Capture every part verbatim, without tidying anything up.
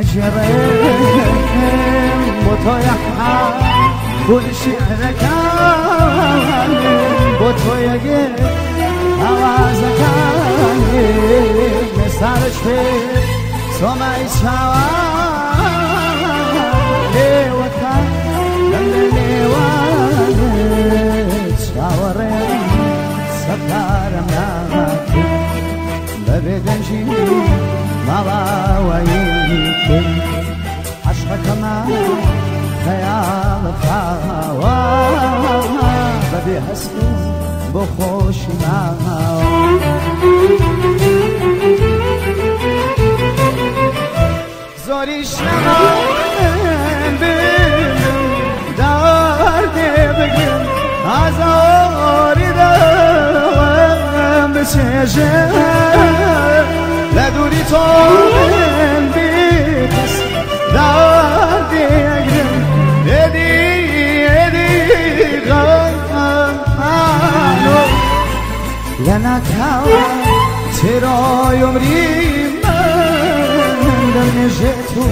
جريم بوتو يحا كل شعرك بوتو يجي هوازك مسارش في سمعي شوا ليوكا لليوان شاورين سفار ملاكي ببدنجي مالا ويكي عشقك ما خيال خاوا ببي حسبي بخوشي معاوا زوريش نمان بيلم داردي بقيم عزاري دوام بسيجم لدوري طول بيتس داردي اقرم ادي ادي غامانو لنا كاوا ترى يمري نجيتو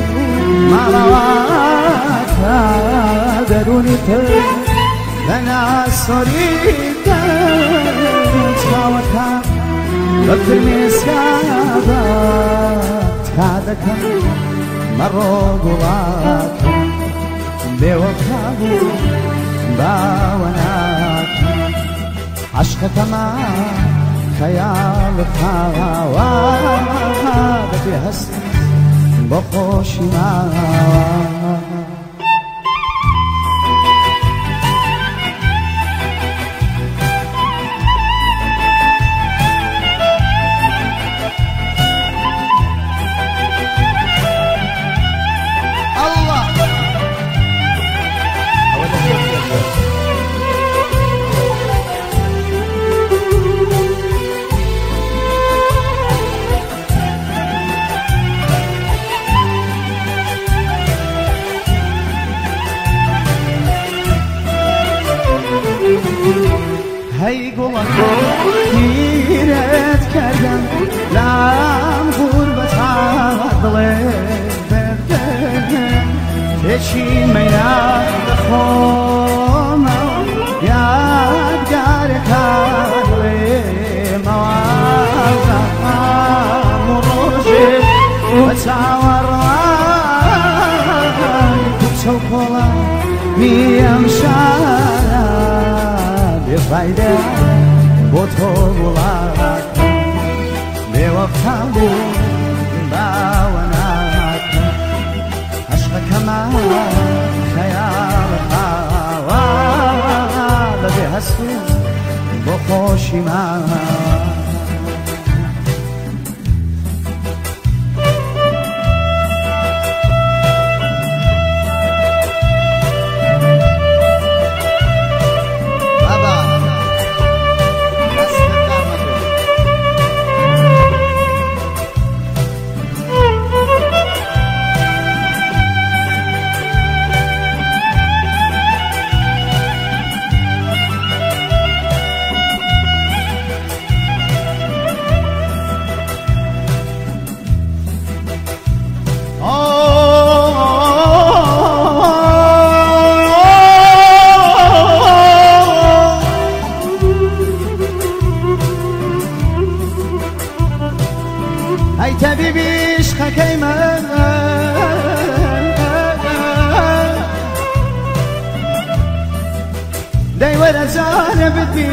مراتا دروني تر لنا صريتا تاوكا بكر مسكابا تكادكا مرو قواكا بيوكابو باوناكا عشقك ما خيال خاوا بكي هستي بخوشی معاوا هی گلم گیرت کردم لام غربت عدلت بردم بچین میاد خونم یادگار کارم موازم مروجه و تاورای کچو کلا میم شارم بفایده بوتو بولاک بوفابو باوناک عشقك ما خيال خاوا لبي هسو بخوشي معاك ای طبیبی عشقك من دای ورا جان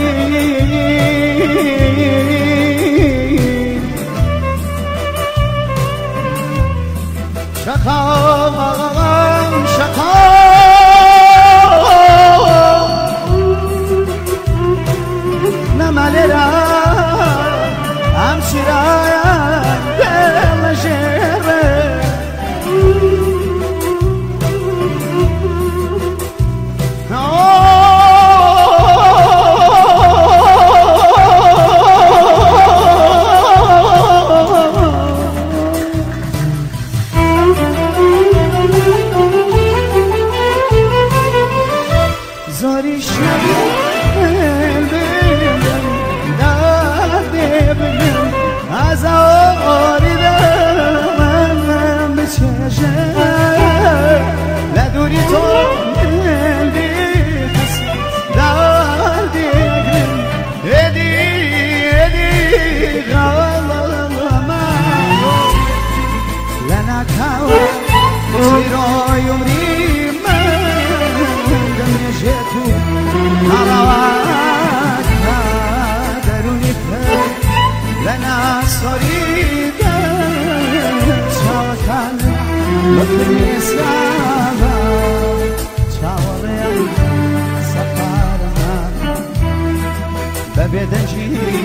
بدي شقام شقام نمالرا همشرايا دل شهر وكريسانا چاوەڕێم سەفارەمان بەبێدەنجی